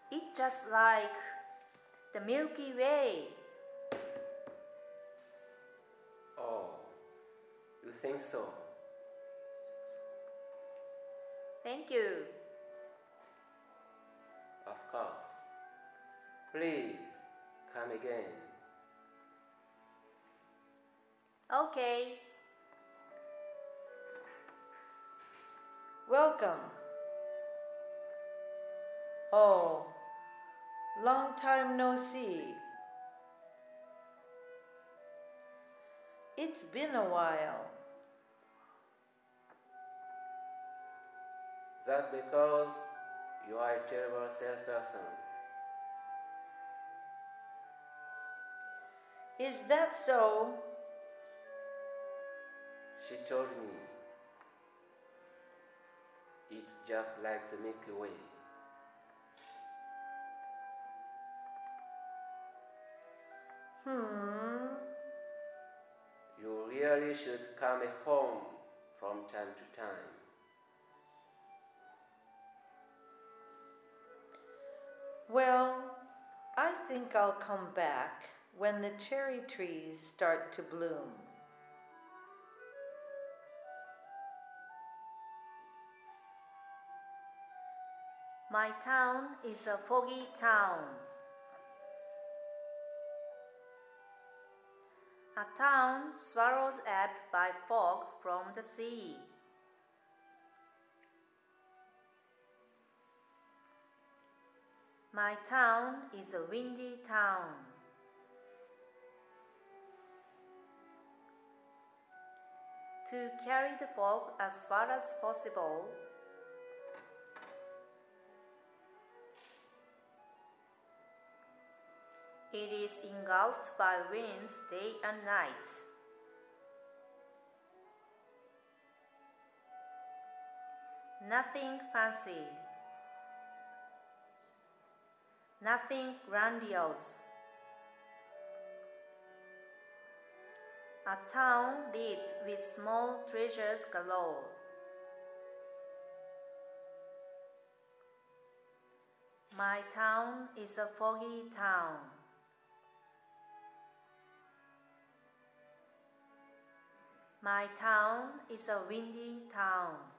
It's just like the Milky Way. Oh, you think so? Thank you. Of course. Please, come again. Okay. Welcome. Oh, long time no see. It's been a while. That's because you are a terrible salesperson. Is that so? She told me. It's just like the Milky Way. You really should come home from time to time. Well, I think I'll come back when the cherry trees start to bloom. My town is a foggy town. A town swallowed up by fog from the sea. My town is a windy town. To carry the fog as far as possible, it is engulfed by winds day and night. Nothing fancy, nothing grandiose. A town lit with small treasures galore. My town is a foggy town. My town is a windy town.